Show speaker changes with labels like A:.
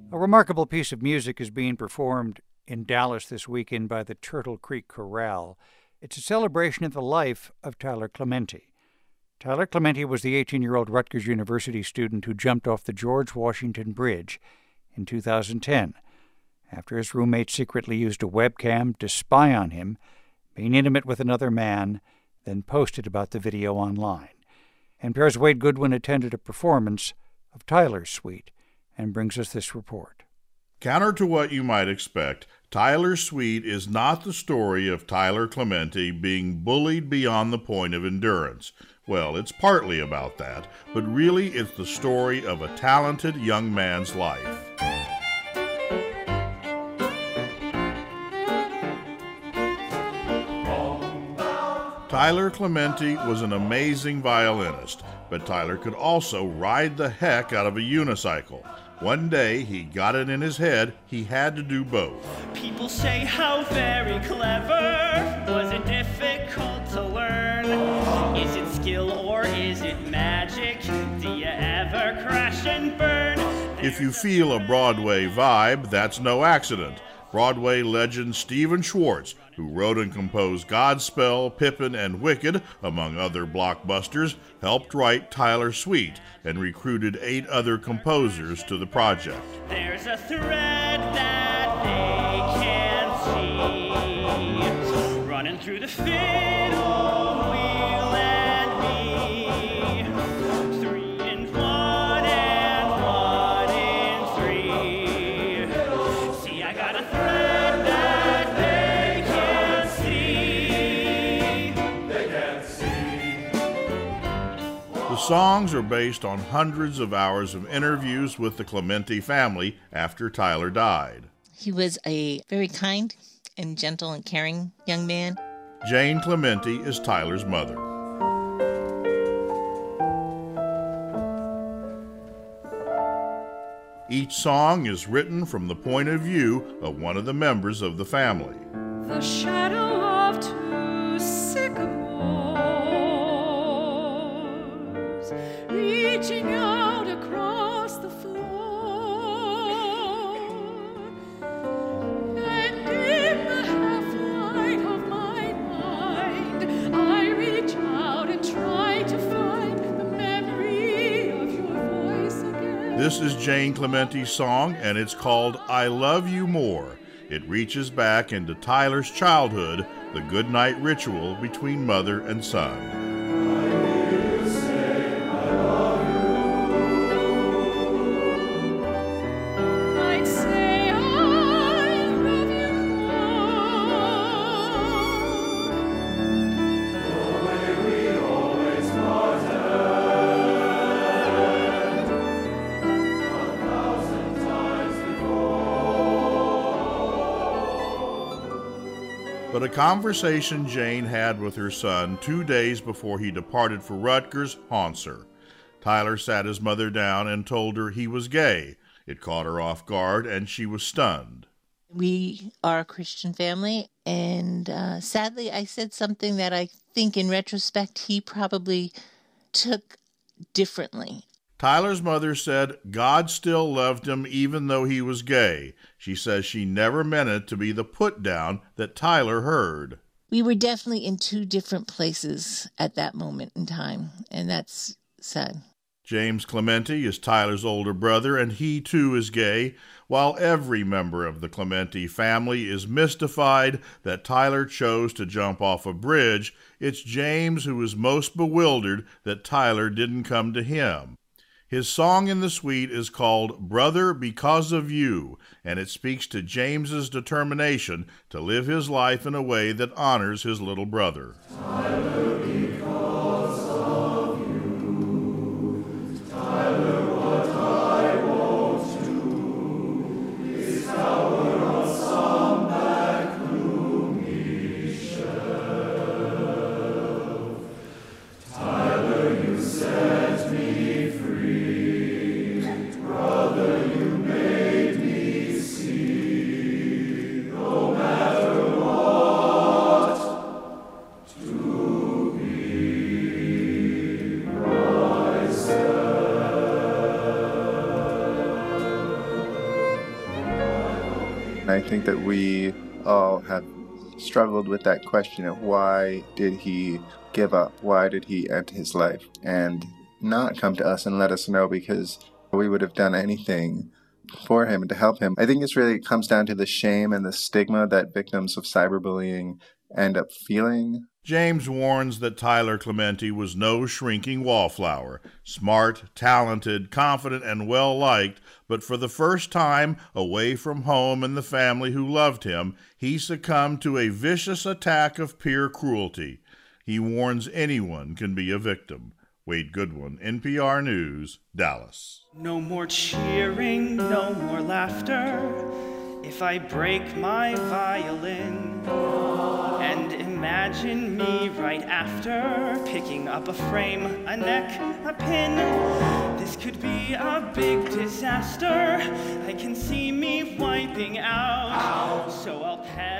A: A remarkable piece of music is being performed in Dallas this weekend by the Turtle Creek Chorale. It's a celebration of the life of Tyler Clementi. Tyler Clementi was the 18-year-old Rutgers University student who jumped off the George Washington Bridge in 2010 after his roommate secretly used a webcam to spy on him, being intimate with another man, then posted about the video online. NPR's Wade Goodwin attended a performance of Tyler's Suite and brings us this report.
B: Counter to what you might expect, Tyler's Suite is not the story of Tyler Clementi being bullied beyond the point of endurance. Well, it's partly about that, but really it's the story of a talented young man's life. Tyler Clementi was an amazing violinist, but Tyler could also ride the heck out of a unicycle. One day, he got it in his head he had to do both.
C: People say how very clever. Was it difficult to learn? Is it skill or is it magic? Do you ever crash and burn?
B: If you feel a Broadway vibe, that's no accident. Broadway legend Stephen Schwartz, who wrote and composed Godspell, Pippin, and Wicked, among other blockbusters, helped write Tyler's Suite and recruited 8 other composers to the project.
C: There's a thread that they can't see, running through the fiddle, wheel, and me. 3 in 1 and 1 in 3. See, I got a thread that they can't see. They can't see.
B: The songs are based on hundreds of hours of interviews with the Clementi family after Tyler died.
D: He was a very kind and gentle and caring young man.
B: Jane Clementi is Tyler's mother. Each song is written from the point of view of one of the members of the family.
E: The shadow of 2 sycamores reaching out across the floor, and in the half-light of my mind I reach out and try to find the memory of your voice again.
B: This is Jane Clementi's song, and it's called I Love You More. It reaches back into Tyler's childhood, the goodnight ritual between mother and son.
E: I'd say I love you
B: But a conversation Jane had with her son 2 days before he departed for Rutgers haunts her. Tyler sat his mother down and told her he was gay. It caught her off guard, and she was stunned.
D: We are a Christian family, and sadly I said something that I think in retrospect he probably took differently.
B: Tyler's mother said God still loved him even though he was gay. She says she never meant it to be the put-down that Tyler heard.
D: We were definitely in 2 different places at that moment in time, and that's sad.
B: James Clementi is Tyler's older brother, and he too is gay. While every member of the Clementi family is mystified that Tyler chose to jump off a bridge, it's James who is most bewildered that Tyler didn't come to him. His song in the suite is called Brother Because of You, and it speaks to James's determination to live his life in a way that honors his little brother.
E: Tyler, because of you. Tyler, what I won't do is cower on some back gloomy shelf. Tyler, you set me free. Brother, you made me see, no matter what, to
F: And I think that we all have struggled with that question of why did he give up? Why did he end his life? And not come to us and let us know, because we would have done anything for him and to help him. I think this really comes down to the shame and the stigma that victims of cyberbullying end up feeling.
B: James warns that Tyler Clementi was no shrinking wallflower, smart, talented, confident, and well-liked, but for the first time, away from home and the family who loved him, he succumbed to a vicious attack of peer cruelty. He warns anyone can be a victim. Wade Goodwin, NPR News, Dallas.
C: No more cheering, no more laughter. If I break my violin, and imagine me right after, picking up a frame, a neck, a pin. This could be a big disaster. I can see me wiping out. So I'll pass